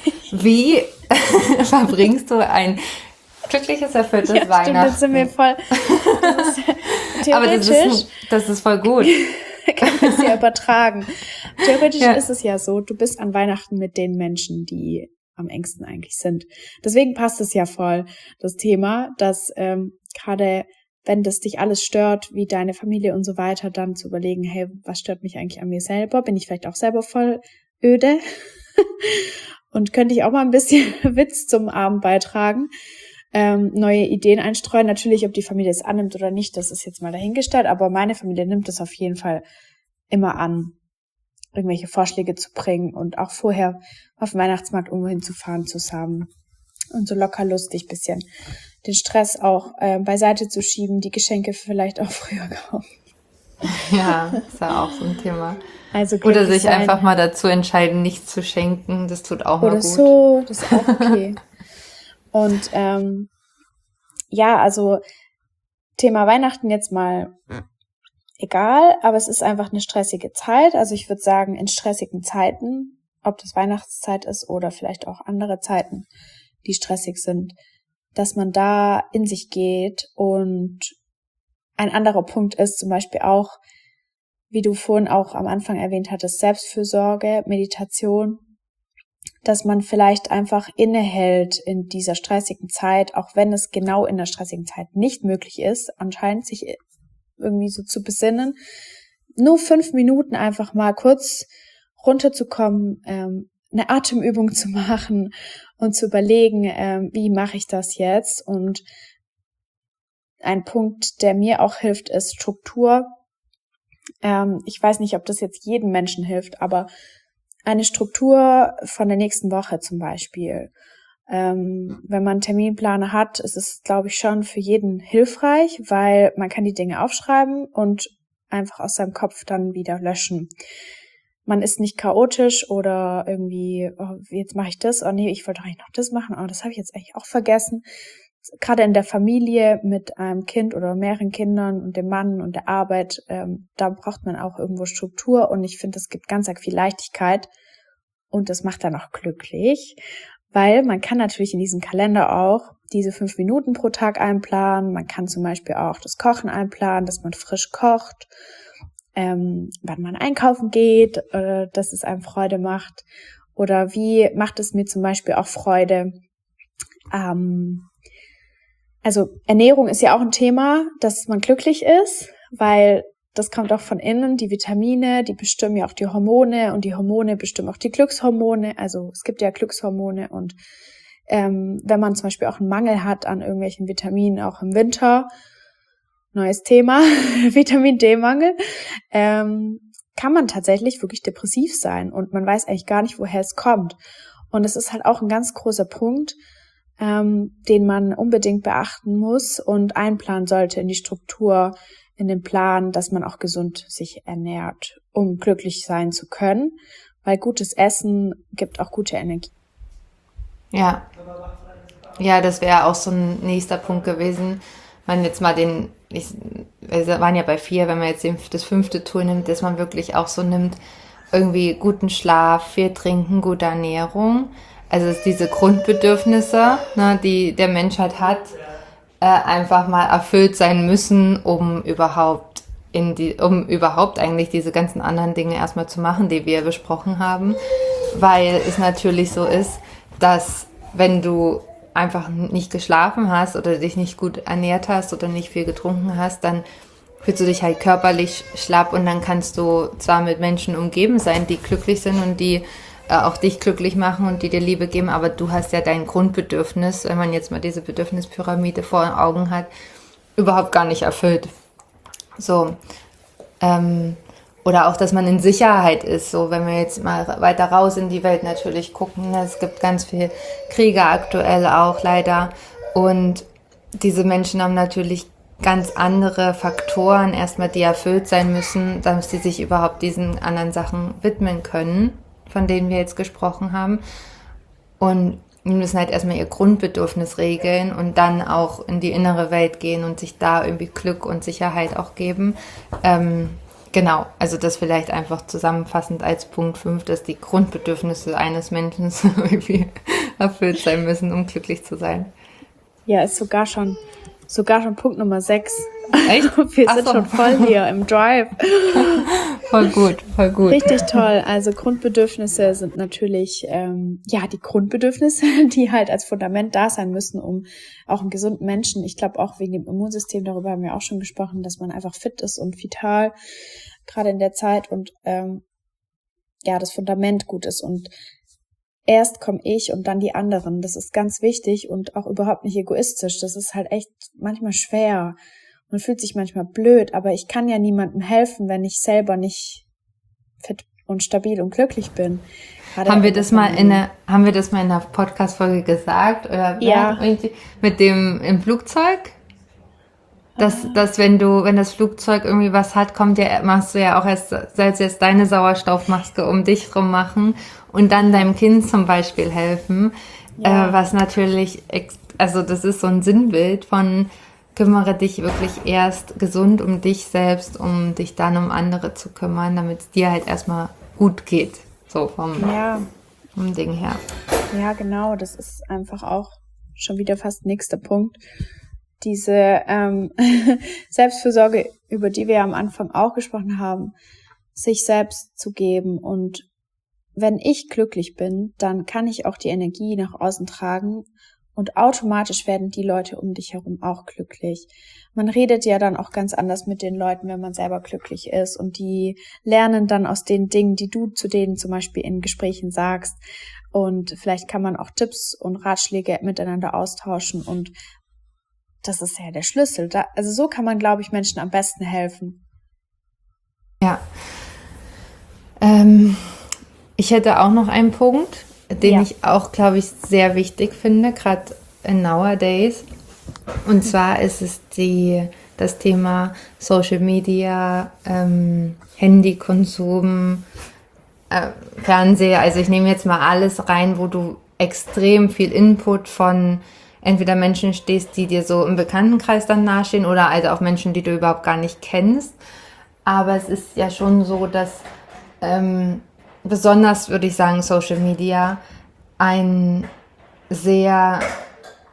Wie verbringst du ein glückliches, erfülltes Ja, Weihnachten? stimmt, jetzt sind wir voll. Das ist, Aber das theoretisch ist, das ist voll gut. kann man es ja übertragen. Theoretisch Ja. ist es ja so, du bist an Weihnachten mit den Menschen, die am engsten eigentlich sind. Deswegen passt es ja voll, das Thema, dass ähm, gerade wenn das dich alles stört, wie deine Familie und so weiter, dann zu überlegen, hey, was stört mich eigentlich an mir selber? Bin ich vielleicht auch selber voll öde? Und könnte ich auch mal ein bisschen Witz zum Abend beitragen, ähm, neue Ideen einstreuen. Natürlich, ob die Familie es annimmt oder nicht, das ist jetzt mal dahingestellt, aber meine Familie nimmt es auf jeden Fall immer an, irgendwelche Vorschläge zu bringen und auch vorher auf den Weihnachtsmarkt irgendwo hinzufahren zusammen und so locker lustig bisschen den Stress auch äh, beiseite zu schieben, die Geschenke vielleicht auch früher kaufen. Ja, ist ja auch so ein Thema. Also Oder glücklich sich sein. einfach mal dazu entscheiden, nichts zu schenken. Das tut auch mal Oder gut. so, das ist auch okay. Und ähm, ja, also Thema Weihnachten jetzt mal egal, aber es ist einfach eine stressige Zeit. Also ich würde sagen, in stressigen Zeiten, ob das Weihnachtszeit ist oder vielleicht auch andere Zeiten, die stressig sind, dass man da in sich geht. Und ein anderer Punkt ist zum Beispiel auch, wie du vorhin auch am Anfang erwähnt hattest, Selbstfürsorge, Meditation, dass man vielleicht einfach innehält in dieser stressigen Zeit, auch wenn es genau in der stressigen Zeit nicht möglich ist, anscheinend sich irgendwie so zu besinnen, nur fünf Minuten einfach mal kurz runterzukommen, ähm, eine Atemübung zu machen und zu überlegen, ähm, wie mache ich das jetzt? Und ein Punkt, der mir auch hilft, ist Struktur. Ähm, ich weiß nicht, ob das jetzt jedem Menschen hilft, aber eine Struktur von der nächsten Woche zum Beispiel. Ähm, wenn man einen Terminplaner hat, ist es, glaube ich, schon für jeden hilfreich, weil man kann die Dinge aufschreiben und einfach aus seinem Kopf dann wieder löschen. Man ist nicht chaotisch oder irgendwie, oh, jetzt mache ich das, oh nee, ich wollte eigentlich noch das machen, oh, das habe ich jetzt eigentlich auch vergessen. Gerade in der Familie mit einem Kind oder mehreren Kindern und dem Mann und der Arbeit, ähm, da braucht man auch irgendwo Struktur und ich finde, es gibt ganz viel Leichtigkeit und das macht dann auch glücklich, weil man kann natürlich in diesem Kalender auch diese fünf Minuten pro Tag einplanen. Man kann zum Beispiel auch das Kochen einplanen, dass man frisch kocht, ähm, wann man einkaufen geht, äh, dass es einem Freude macht. Oder wie macht es mir zum Beispiel auch Freude? Ähm, also Ernährung ist ja auch ein Thema, dass man glücklich ist, weil das kommt auch von innen. Die Vitamine, die bestimmen ja auch die Hormone und die Hormone bestimmen auch die Glückshormone. Also es gibt ja Glückshormone und ähm, wenn man zum Beispiel auch einen Mangel hat an irgendwelchen Vitaminen, auch im Winter, neues Thema, Vitamin D-Mangel, ähm, kann man tatsächlich wirklich depressiv sein und man weiß eigentlich gar nicht, woher es kommt. Und es ist halt auch ein ganz großer Punkt, ähm, den man unbedingt beachten muss und einplanen sollte in die Struktur, in den Plan, dass man auch gesund sich ernährt, um glücklich sein zu können, weil gutes Essen gibt auch gute Energie. Ja, ja, das wäre auch so ein nächster Punkt gewesen. Wenn man jetzt mal den, ich, wir waren ja bei vier, wenn man jetzt den, das fünfte Tool nimmt, dass man wirklich auch so nimmt, irgendwie guten Schlaf, viel Trinken, gute Ernährung. Also dass diese Grundbedürfnisse, ne, die der Mensch halt hat, äh, einfach mal erfüllt sein müssen, um überhaupt in die, um überhaupt eigentlich diese ganzen anderen Dinge erstmal zu machen, die wir besprochen haben. Weil es natürlich so ist, dass wenn du einfach nicht geschlafen hast oder dich nicht gut ernährt hast oder nicht viel getrunken hast, dann fühlst du dich halt körperlich schlapp und dann kannst du zwar mit Menschen umgeben sein, die glücklich sind und die äh, auch dich glücklich machen und die dir Liebe geben, aber du hast ja dein Grundbedürfnis, wenn man jetzt mal diese Bedürfnispyramide vor Augen hat, überhaupt gar nicht erfüllt. So, ähm, oder auch, dass man in Sicherheit ist, so wenn wir jetzt mal weiter raus in die Welt natürlich gucken, es gibt ganz viel Kriege aktuell auch leider und diese Menschen haben natürlich ganz andere Faktoren erstmal, die erfüllt sein müssen, damit sie sich überhaupt diesen anderen Sachen widmen können, von denen wir jetzt gesprochen haben und die müssen halt erstmal ihr Grundbedürfnis regeln und dann auch in die innere Welt gehen und sich da irgendwie Glück und Sicherheit auch geben. Ähm, Genau, also das vielleicht einfach zusammenfassend als Punkt fünf, dass die Grundbedürfnisse eines Menschen irgendwie erfüllt sein müssen, um glücklich zu sein. Ja, ist sogar schon, sogar schon Punkt Nummer sechs. Echt? Wir Ach sind so. schon voll hier im Drive. Voll gut, voll gut. Richtig toll. Also Grundbedürfnisse sind natürlich, ähm, ja, die Grundbedürfnisse, die halt als Fundament da sein müssen, um auch einen gesunden Menschen, ich glaube auch wegen dem Immunsystem, darüber haben wir auch schon gesprochen, dass man einfach fit ist und vital, gerade in der Zeit und ähm, ja, das Fundament gut ist und erst komme ich und dann die anderen. Das ist ganz wichtig und auch überhaupt nicht egoistisch. Das ist halt echt manchmal schwer. Man fühlt sich manchmal blöd, aber ich kann ja niemandem helfen, wenn ich selber nicht fit und stabil und glücklich bin. Gerade haben wir das mal in der, haben wir das mal in der Podcast-Folge gesagt? Oder ja. Irgendwie mit dem im Flugzeug? Dass, dass wenn du, wenn das Flugzeug irgendwie was hat, kommt ja, machst du ja auch erst, selbst jetzt deine Sauerstoffmaske um dich rum machen und dann deinem Kind zum Beispiel helfen. Ja. Äh, was natürlich, also das ist so ein Sinnbild von, kümmere dich wirklich erst gesund um dich selbst, um dich dann um andere zu kümmern, damit es dir halt erstmal gut geht. So vom, ja. vom Ding her. Ja, genau. Das ist einfach auch schon wieder fast nächster Punkt. Diese ähm, Selbstfürsorge, über die wir am Anfang auch gesprochen haben, sich selbst zu geben. Und wenn ich glücklich bin, dann kann ich auch die Energie nach außen tragen und automatisch werden die Leute um dich herum auch glücklich. Man redet ja dann auch ganz anders mit den Leuten, wenn man selber glücklich ist und die lernen dann aus den Dingen, die du zu denen zum Beispiel in Gesprächen sagst und vielleicht kann man auch Tipps und Ratschläge miteinander austauschen und das ist ja der Schlüssel. Da, also so kann man, glaube ich, Menschen am besten helfen. Ja. Ähm, ich hätte auch noch einen Punkt, den ja. ich auch, glaube ich, sehr wichtig finde, gerade in nowadays. Und zwar ist es die, das Thema Social Media, ähm, Handykonsum, äh, Fernseher. Also ich nehme jetzt mal alles rein, wo du extrem viel Input von entweder Menschen stehst, die dir so im Bekanntenkreis dann nahestehen oder also auch Menschen, die du überhaupt gar nicht kennst. Aber es ist ja schon so, dass ähm, besonders, würde ich sagen, Social Media ein sehr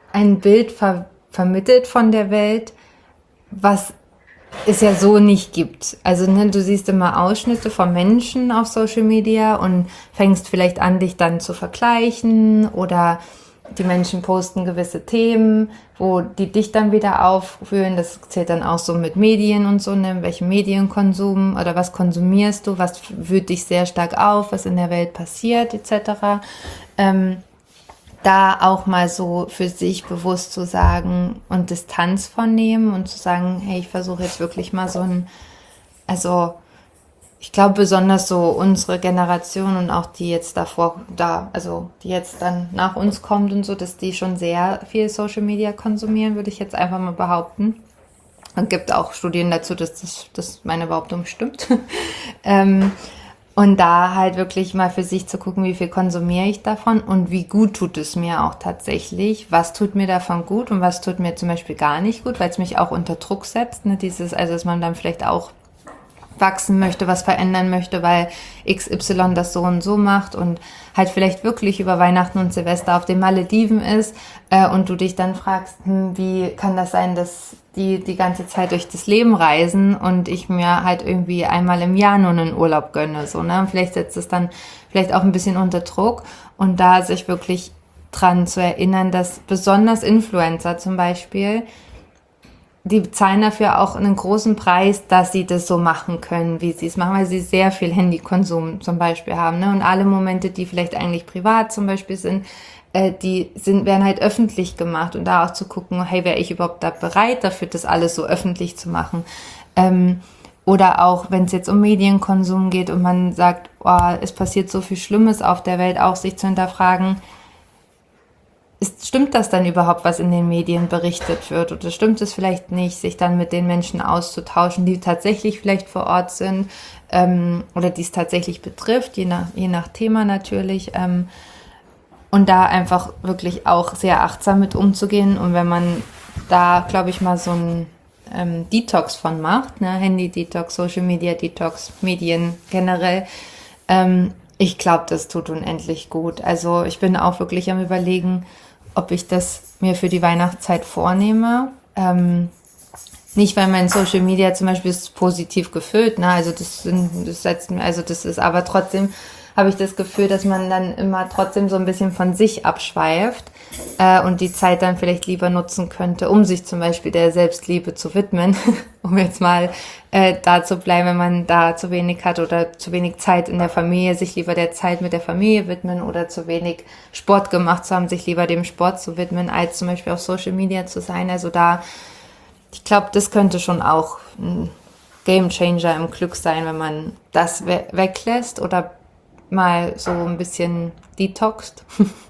ein Bild ver- vermittelt von der Welt, was es ja so nicht gibt. Also ne, du siehst immer Ausschnitte von Menschen auf Social Media und fängst vielleicht an, dich dann zu vergleichen, oder die Menschen posten gewisse Themen, wo die dich dann wieder aufführen. Das zählt dann auch so mit Medien und so, ne? Welchen Medienkonsum oder was konsumierst du, was wühlt dich sehr stark auf, was in der Welt passiert, et cetera. Ähm, da auch mal so für sich bewusst zu sagen und Distanz von nehmen und zu sagen, hey, ich versuche jetzt wirklich mal so ein, also ich glaube besonders so unsere Generation und auch die jetzt davor, da, also die jetzt dann nach uns kommt und so, dass die schon sehr viel Social Media konsumieren, würde ich jetzt einfach mal behaupten. Und gibt auch Studien dazu, dass das, dass meine Behauptung stimmt. ähm, Und da halt wirklich mal für sich zu gucken, wie viel konsumiere ich davon und wie gut tut es mir auch tatsächlich. Was tut mir davon gut und was tut mir zum Beispiel gar nicht gut, weil es mich auch unter Druck setzt. Ne? Dieses, also dass man dann vielleicht auch wachsen möchte, was verändern möchte, weil X Y das so und so macht und halt vielleicht wirklich über Weihnachten und Silvester auf den Malediven ist äh, und du dich dann fragst, hm, wie kann das sein, dass die die ganze Zeit durch das Leben reisen und ich mir halt irgendwie einmal im Jahr nur einen Urlaub gönne, so, ne? Und vielleicht setzt es dann vielleicht auch ein bisschen unter Druck und da sich wirklich dran zu erinnern, dass besonders Influencer zum Beispiel, die zahlen dafür auch einen großen Preis, dass sie das so machen können, wie sie es machen, weil sie sehr viel Handykonsum zum Beispiel haben, ne? Und alle Momente, die vielleicht eigentlich privat zum Beispiel sind, äh, die sind, werden halt öffentlich gemacht und da auch zu gucken, hey, wäre ich überhaupt da bereit dafür, das alles so öffentlich zu machen? Ähm, oder auch, wenn es jetzt um Medienkonsum geht und man sagt, oh, es passiert so viel Schlimmes auf der Welt, auch sich zu hinterfragen, ist, stimmt das dann überhaupt, was in den Medien berichtet wird? Oder stimmt es vielleicht nicht, sich dann mit den Menschen auszutauschen, die tatsächlich vielleicht vor Ort sind ähm, oder die es tatsächlich betrifft, je nach, je nach Thema natürlich. Ähm, und da einfach wirklich auch sehr achtsam mit umzugehen. Und wenn man da, glaube ich, mal so ein ähm, Detox von macht, ne? Handy-Detox, Social-Media-Detox, Medien generell, ähm, ich glaube, das tut unendlich gut. Also ich bin auch wirklich am Überlegen, ob ich das mir für die Weihnachtszeit vornehme. Ähm, nicht, weil mein Social Media zum Beispiel ist positiv gefüllt, ne? Also das sind, das setzt mir, also das ist, aber trotzdem habe ich das Gefühl, dass man dann immer trotzdem so ein bisschen von sich abschweift äh, und die Zeit dann vielleicht lieber nutzen könnte, um sich zum Beispiel der Selbstliebe zu widmen, um jetzt mal äh, da zu bleiben, wenn man da zu wenig hat oder zu wenig Zeit in der Familie, sich lieber der Zeit mit der Familie widmen oder zu wenig Sport gemacht zu haben, sich lieber dem Sport zu widmen, als zum Beispiel auf Social Media zu sein. Also da, ich glaube, das könnte schon auch ein Gamechanger im Glück sein, wenn man das we- weglässt oder mal so ein bisschen detoxt.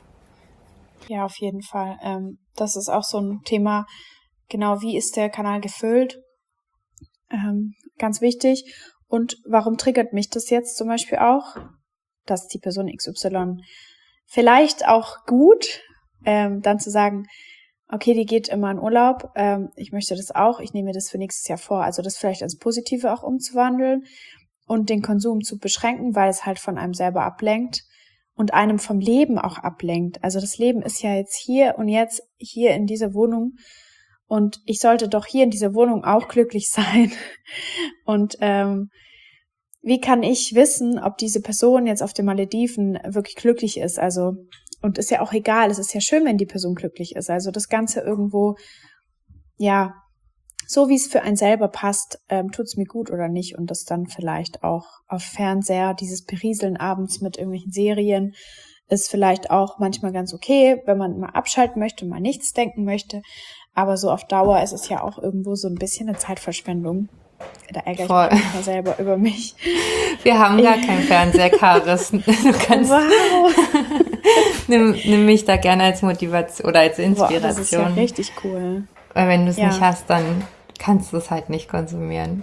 Ja, auf jeden Fall. Ähm, das ist auch so ein Thema, genau, wie ist der Kanal gefüllt? Ähm, ganz wichtig. Und warum triggert mich das jetzt zum Beispiel auch, dass die Person X Y vielleicht auch gut, ähm, dann zu sagen, okay, die geht immer in Urlaub, ähm, ich möchte das auch, ich nehme mir das für nächstes Jahr vor, also das vielleicht als Positive auch umzuwandeln und den Konsum zu beschränken, weil es halt von einem selber ablenkt und einem vom Leben auch ablenkt. Also das Leben ist ja jetzt hier und jetzt hier in dieser Wohnung und ich sollte doch hier in dieser Wohnung auch glücklich sein. Und ähm, wie kann ich wissen, ob diese Person jetzt auf den Malediven wirklich glücklich ist? Also, und ist ja auch egal, es ist ja schön, wenn die Person glücklich ist. Also das Ganze irgendwo, ja, so wie es für einen selber passt, ähm, tut's mir gut oder nicht. Und das dann vielleicht auch auf Fernseher, dieses Berieseln abends mit irgendwelchen Serien, ist vielleicht auch manchmal ganz okay, wenn man mal abschalten möchte, mal nichts denken möchte. Aber so auf Dauer ist es ja auch irgendwo so ein bisschen eine Zeitverschwendung. Da ärgere ich Voll. mich manchmal selber über mich. Wir haben gar keinen Fernseher, Karis. Du kannst, Wow. nimm, nimm mich da gerne als Motivation oder als Inspiration. Boah, das ist ja richtig cool. Weil wenn du es Ja. nicht hast, dann kannst du es halt nicht konsumieren.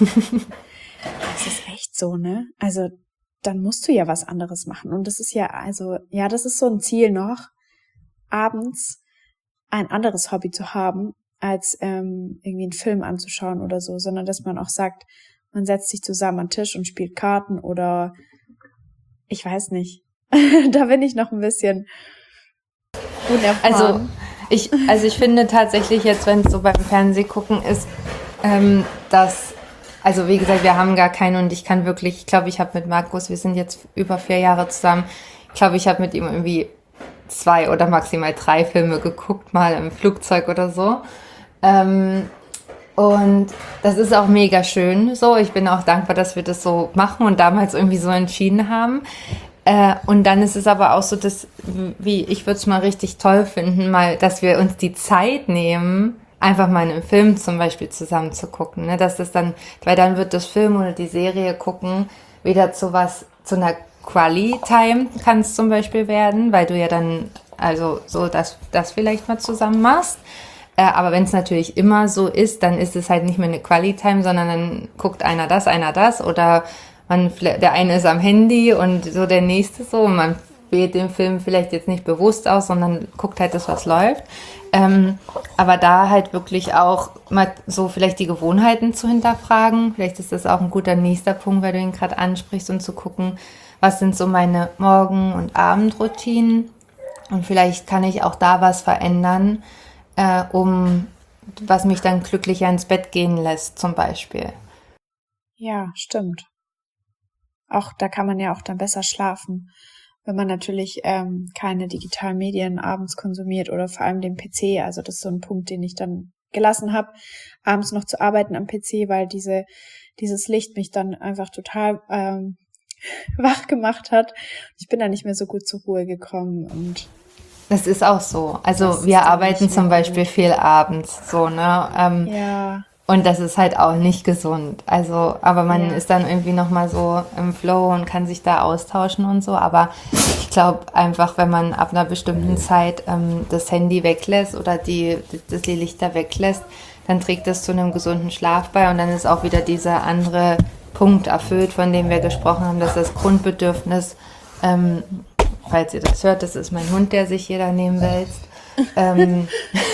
Das ist echt so, ne? Also dann musst du ja was anderes machen. Und das ist ja, also, ja, das ist so ein Ziel noch, abends ein anderes Hobby zu haben, als ähm, irgendwie einen Film anzuschauen oder so, sondern dass man auch sagt, man setzt sich zusammen an den Tisch und spielt Karten oder ich weiß nicht. Da bin ich noch ein bisschen unerfahren. Also Ich, also ich finde tatsächlich jetzt, wenn es so beim Fernsehgucken ist, ähm, dass, also wie gesagt, wir haben gar keine und ich kann wirklich, ich glaube, ich habe mit Markus, wir sind jetzt über vier Jahre zusammen, ich glaube, ich habe mit ihm irgendwie zwei oder maximal drei Filme geguckt, mal im Flugzeug oder so. Ähm, und das ist auch mega schön so. Ich bin auch dankbar, dass wir das so machen und damals irgendwie so entschieden haben. Äh, und dann ist es aber auch so, dass, wie ich würde es mal richtig toll finden, mal, dass wir uns die Zeit nehmen, einfach mal einen Film zum Beispiel zusammen zu gucken. Ne? Dass das dann, weil dann wird das Film oder die Serie gucken wieder zu was, zu einer Quali-Time kann es zum Beispiel werden, weil du ja dann also so das, das vielleicht mal zusammen machst. Äh, aber wenn es natürlich immer so ist, dann ist es halt nicht mehr eine Quali-Time, sondern dann guckt einer das, einer das oder man, der eine ist am Handy und so der nächste so und man wählt den Film vielleicht jetzt nicht bewusst aus, sondern guckt halt das, was läuft. Ähm, aber da halt wirklich auch mal so vielleicht die Gewohnheiten zu hinterfragen. Vielleicht ist das auch ein guter nächster Punkt, weil du ihn gerade ansprichst und zu gucken, was sind so meine Morgen- und Abendroutinen und vielleicht kann ich auch da was verändern, äh, um was mich dann glücklicher ins Bett gehen lässt zum Beispiel. Ja, stimmt. Auch da kann man ja auch dann besser schlafen, wenn man natürlich ähm, keine digitalen Medien abends konsumiert oder vor allem den P C. Also das ist so ein Punkt, den ich dann gelassen habe, abends noch zu arbeiten am P C, weil diese dieses Licht mich dann einfach total ähm, wach gemacht hat. Ich bin da nicht mehr so gut zur Ruhe gekommen und das ist auch so. Also wir arbeiten zum Beispiel viel abends, so, ne? Ähm, ja. Und das ist halt auch nicht gesund. Also, aber man Ja. ist dann irgendwie nochmal so im Flow und kann sich da austauschen und so. Aber ich glaube einfach, wenn man ab einer bestimmten Zeit ähm, das Handy weglässt oder die, das die Lichter weglässt, dann trägt das zu einem gesunden Schlaf bei und dann ist auch wieder dieser andere Punkt erfüllt, von dem wir gesprochen haben, dass das Grundbedürfnis, ähm, falls ihr das hört, das ist mein Hund, der sich hier daneben wälzt, ähm,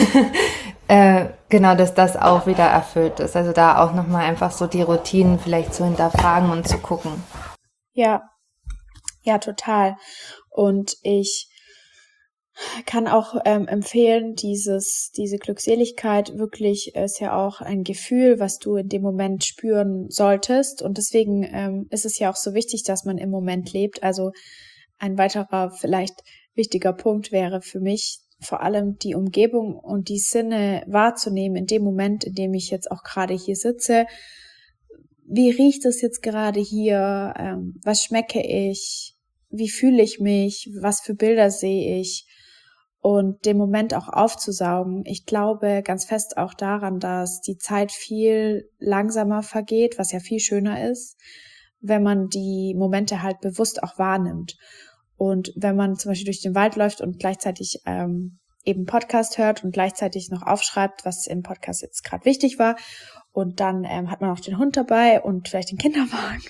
äh, genau, dass das auch wieder erfüllt ist. Also da auch nochmal einfach so die Routinen vielleicht zu hinterfragen und zu gucken. Ja, ja, total. Und ich kann auch ähm, empfehlen, dieses, diese Glückseligkeit wirklich ist ja auch ein Gefühl, was du in dem Moment spüren solltest. Und deswegen ähm, ist es ja auch so wichtig, dass man im Moment lebt. Also ein weiterer vielleicht wichtiger Punkt wäre für mich, vor allem die Umgebung und die Sinne wahrzunehmen in dem Moment, in dem ich jetzt auch gerade hier sitze. Wie riecht es jetzt gerade hier? Ähm, was schmecke ich? Wie fühle ich mich? Was für Bilder sehe ich? Und den Moment auch aufzusaugen. Ich glaube ganz fest auch daran, dass die Zeit viel langsamer vergeht, was ja viel schöner ist, wenn man die Momente halt bewusst auch wahrnimmt. Und wenn man zum Beispiel durch den Wald läuft und gleichzeitig ähm, eben Podcast hört und gleichzeitig noch aufschreibt, was im Podcast jetzt gerade wichtig war, und dann ähm, hat man auch den Hund dabei und vielleicht den Kinderwagen.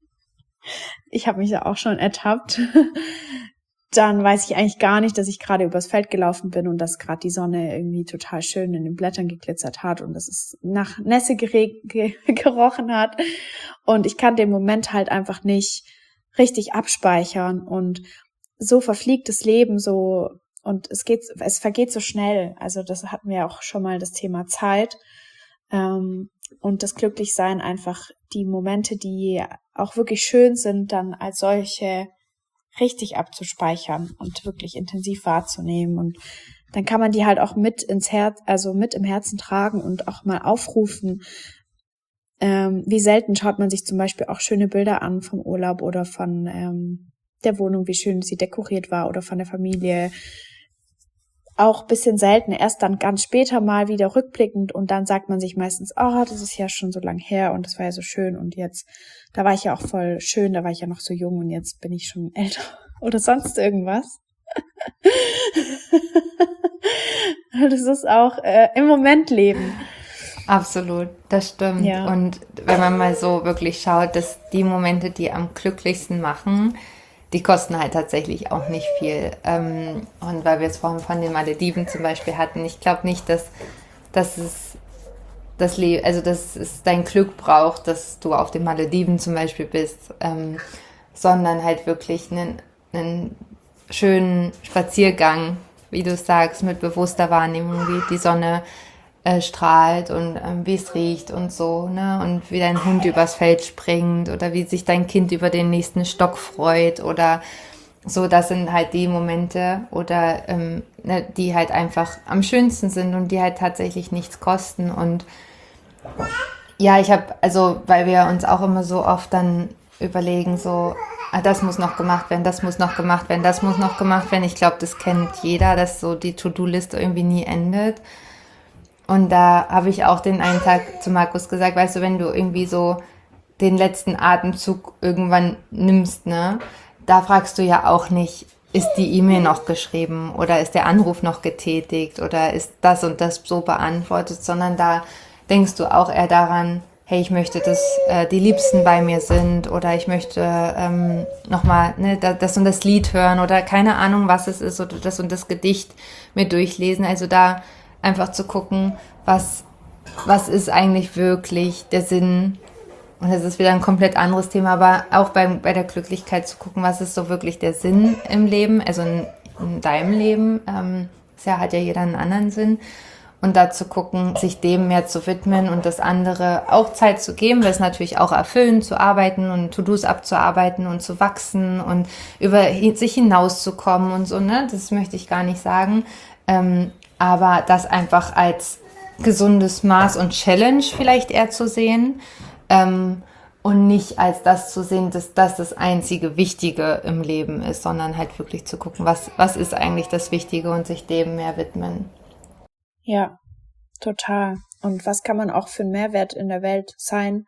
Ich habe mich ja auch schon ertappt. Dann weiß ich eigentlich gar nicht, dass ich gerade übers Feld gelaufen bin und dass gerade die Sonne irgendwie total schön in den Blättern geglitzert hat und dass es nach Nässe gere- ge- gerochen hat. Und ich kann den Moment halt einfach nicht richtig abspeichern und so verfliegt das Leben so und es geht, es vergeht so schnell. Also das hatten wir auch schon mal, das Thema Zeit ähm, und das Glücklichsein, einfach die Momente, die auch wirklich schön sind, dann als solche richtig abzuspeichern und wirklich intensiv wahrzunehmen und dann kann man die halt auch mit ins Herz, also mit im Herzen tragen und auch mal aufrufen. Ähm, wie selten schaut man sich zum Beispiel auch schöne Bilder an vom Urlaub oder von ähm, der Wohnung, wie schön sie dekoriert war oder von der Familie. Auch bisschen selten, erst dann ganz später mal wieder rückblickend und dann sagt man sich meistens, oh, das ist ja schon so lang her und das war ja so schön und jetzt, da war ich ja auch voll schön, da war ich ja noch so jung und jetzt bin ich schon älter oder sonst irgendwas. Das ist auch äh, im Moment leben. Absolut, das stimmt. Ja. Und wenn man mal so wirklich schaut, dass die Momente, die am glücklichsten machen, die kosten halt tatsächlich auch nicht viel. Ähm, und weil wir es vorhin von den Malediven zum Beispiel hatten, ich glaube nicht, dass, dass es das Le- also dass es dein Glück braucht, dass du auf den Malediven zum Beispiel bist, ähm, sondern halt wirklich einen, einen schönen Spaziergang wie du sagst, mit bewusster Wahrnehmung, wie die Sonne äh, strahlt und ähm, wie es riecht und so, ne? Und wie dein Hund übers Feld springt oder wie sich dein Kind über den nächsten Stock freut oder so, das sind halt die Momente oder ähm, ne, die halt einfach am schönsten sind und die halt tatsächlich nichts kosten. Und ja, ich habe, also weil wir uns auch immer so oft dann überlegen, so, ah, das muss noch gemacht werden, das muss noch gemacht werden, das muss noch gemacht werden. Ich glaube, das kennt jeder, dass so die To-Do-Liste irgendwie nie endet. Und da habe ich auch den einen Tag zu Markus gesagt, weißt du, wenn du irgendwie so den letzten Atemzug irgendwann nimmst, ne, da fragst du ja auch nicht, ist die E-Mail noch geschrieben oder ist der Anruf noch getätigt oder ist das und das so beantwortet, sondern da denkst du auch eher daran, hey, ich möchte, dass äh, die Liebsten bei mir sind oder ich möchte ähm, nochmal ne, das und das Lied hören oder keine Ahnung, was es ist oder das und das Gedicht mir durchlesen. Also da einfach zu gucken, was, was ist eigentlich wirklich der Sinn. Und das ist wieder ein komplett anderes Thema, aber auch bei, bei der Glücklichkeit zu gucken, was ist so wirklich der Sinn im Leben, also in, in deinem Leben. Ähm, ja, hat ja jeder einen anderen Sinn. Und da zu gucken, sich dem mehr zu widmen und das andere auch Zeit zu geben, weil es natürlich auch erfüllen, zu arbeiten und To-Dos abzuarbeiten und zu wachsen und über sich hinauszukommen und so, ne? Das möchte ich gar nicht sagen. Ähm, aber das einfach als gesundes Maß und Challenge vielleicht eher zu sehen. Ähm, und nicht als das zu sehen, dass das das einzige Wichtige im Leben ist, sondern halt wirklich zu gucken, was, was ist eigentlich das Wichtige und sich dem mehr widmen. Ja, total. Und was kann man auch für einen Mehrwert in der Welt sein?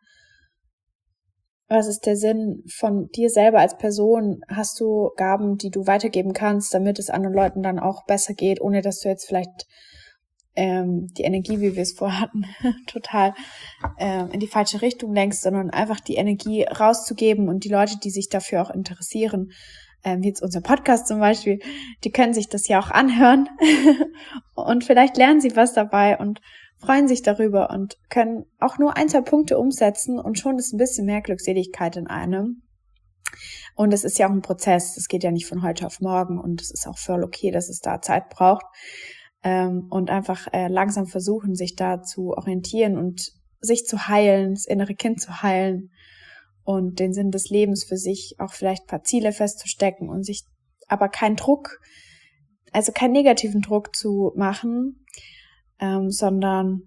Was ist der Sinn von dir selber als Person? Hast du Gaben, die du weitergeben kannst, damit es anderen Leuten dann auch besser geht, ohne dass du jetzt vielleicht ähm, die Energie, wie wir es vorher hatten, total ähm, in die falsche Richtung lenkst, sondern einfach die Energie rauszugeben und die Leute, die sich dafür auch interessieren, ähm, wie jetzt unser Podcast zum Beispiel, die können sich das ja auch anhören und vielleicht lernen sie was dabei und freuen sich darüber und können auch nur ein, zwei Punkte umsetzen und schon ist ein bisschen mehr Glückseligkeit in einem. Und es ist ja auch ein Prozess, das geht ja nicht von heute auf morgen und es ist auch voll okay, dass es da Zeit braucht. Ähm, und einfach äh, langsam versuchen, sich da zu orientieren und sich zu heilen, das innere Kind zu heilen und den Sinn des Lebens für sich auch vielleicht ein paar Ziele festzustecken und sich aber keinen Druck, also keinen negativen Druck zu machen, ähm, sondern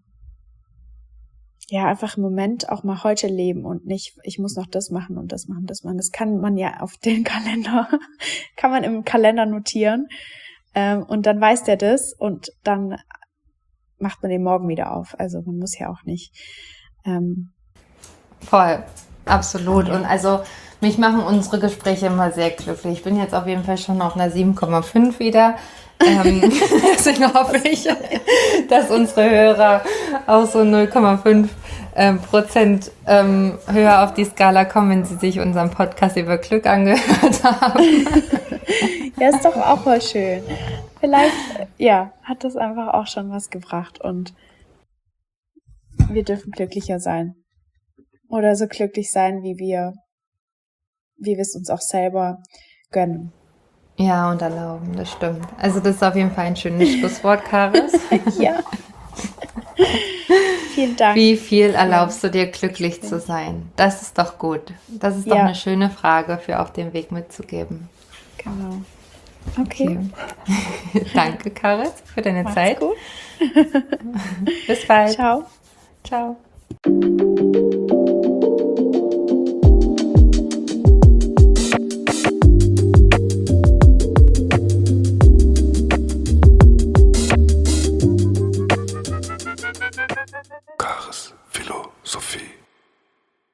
ja, einfach im Moment auch mal heute leben und nicht, ich muss noch das machen und das machen, das machen. Das kann man ja auf den Kalender, kann man im Kalender notieren. Ähm, und dann weiß der das und dann macht man den morgen wieder auf. Also man muss ja auch nicht. Ähm, Voll, absolut. Ja. Und also mich machen unsere Gespräche immer sehr glücklich. Ich bin jetzt auf jeden Fall schon auf einer sieben Komma fünf wieder. ähm, deswegen hoffe ich, dass unsere Hörer auch so null Komma fünf ähm, Prozent ähm, höher auf die Skala kommen, wenn sie sich unseren Podcast über Glück angehört haben. Ja, ist doch auch mal schön. Vielleicht, ja, hat das einfach auch schon was gebracht und wir dürfen glücklicher sein. Oder so glücklich sein, wie wir, wie wir es uns auch selber gönnen. Ja, und erlauben, das stimmt. Also das ist auf jeden Fall ein schönes Schlusswort, Karis. Ja. Vielen Dank. Wie viel erlaubst du dir, glücklich zu sein? Das ist doch gut. Das ist doch ja. eine schöne Frage für auf den Weg mitzugeben. Genau. Okay. okay. Danke, Karis, für deine Macht's Zeit. Gut. Bis bald. Ciao. Ciao. Karis Philosophie.